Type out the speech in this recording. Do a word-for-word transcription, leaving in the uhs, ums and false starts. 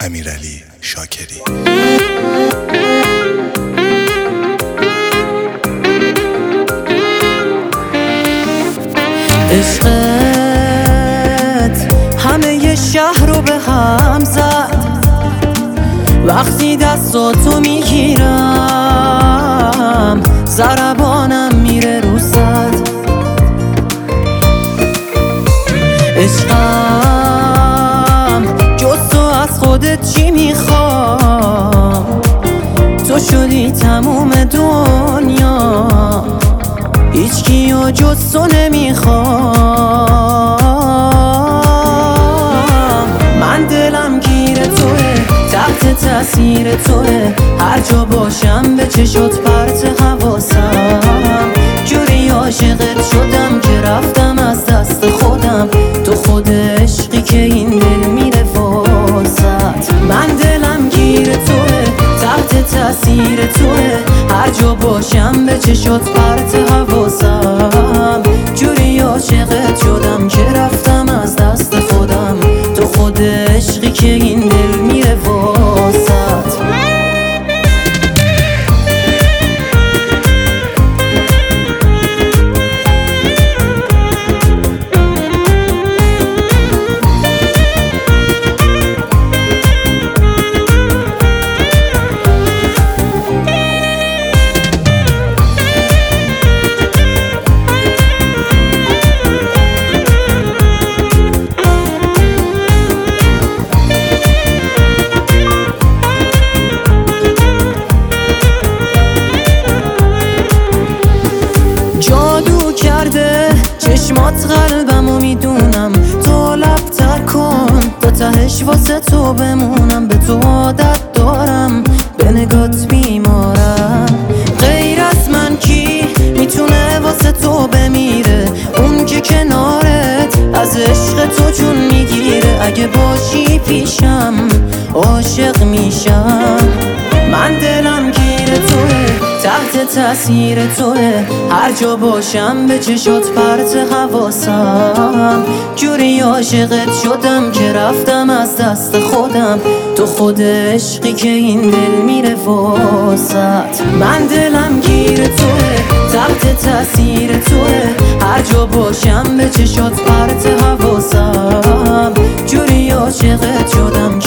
امیرعلی شاکری. عشقت همه شهر رو به هم زد، وقتی دستاتو میگیرم ضربانم میره رو صد. عشقم جز تو از خودت چی میخوام؟ تو شدی تموم دنیا، هیچ کیو جز تو نمیخوام. من دلم گیر توه، تحت تاثیر توه، هر جا باشم به چشات پرت حواسم. جوری عاشقت شدم که رفتم از دست خودم، تو خود عشقی که این دل میره واسط. من دلم گیر توه، تحت تاثیر توه، هر جا باشم به چشات پرت حواسم. جوری عاشقت شدم که رفتم از دست خودم، تو خود عشقی که این دل میره واسط. چشمات قلبمو میدونم، تو لب تر کن تا تهش واسه تو بمونم. به تو عادت دارم، به نگات بیمارم. غیر از من کی میتونه واسه تو بمیره؟ اون که کنارت از عشق تو جون میگیره. اگه باشی پیشم عاشق میشم. من دلم گیر توه، تحت تاثیر توه، هر جا باشم به چشات پرت حواسم. جوری عاشقت شدم که رفتم از دست خودم، تو خود عشقی که این دل میره واسط. من دلم گیر توه، تحت تاثیر توه، هر جا باشم به چشات پرت حواسم. جوری عاشقت شدم